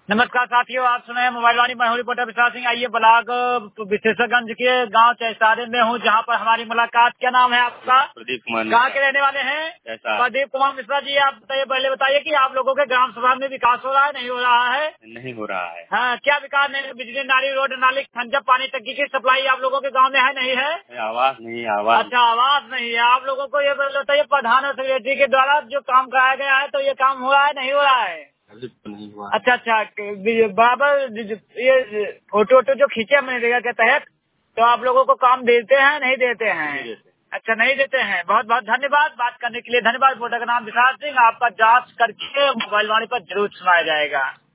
नमस्कार साथियों, आप सुने हैं मोबाइल वाणी। मैं हूं रिपोर्टर विशाल सिंह। आइए ब्लॉक विशेषगंज के गांव चैसारे में हूं, जहां पर हमारी मुलाकात। क्या नाम है आपका? प्रदीप कुमार। कहाँ के रहने वाले हैं? प्रदीप कुमार मिश्रा जी, आप पहले बताइए कि आप लोगों के ग्राम सभा में विकास हो रहा है, नहीं हो रहा है? नहीं हो रहा है। हाँ, क्या विकास नहीं? बिजली, नाली, रोड, नाली, ठंडा पानी, टंकी की सप्लाई आप लोगों के गाँव में है, नहीं है? आवाज नहीं, आवाज। अच्छा, आवाज नहीं है। आप लोगों को ये बताइए, प्रधान और सेक्रेटरी के द्वारा जो काम कराया गया है, तो ये काम हो रहा है, नहीं हो रहा है? अभी तो नहीं हुआ। अच्छा, बराबर। ये फोटो वोटो जो खींचे मनरेगा के तहत, तो आप लोगों को काम देते हैं, नहीं देते हैं? नहीं देते। अच्छा, नहीं देते हैं। बहुत बहुत धन्यवाद बात करने के लिए। धन्यवाद। फोटो का नाम विशाल सिंह। आपका जांच करके मोबाइल वाणी पर जरूर सुनाया जाएगा।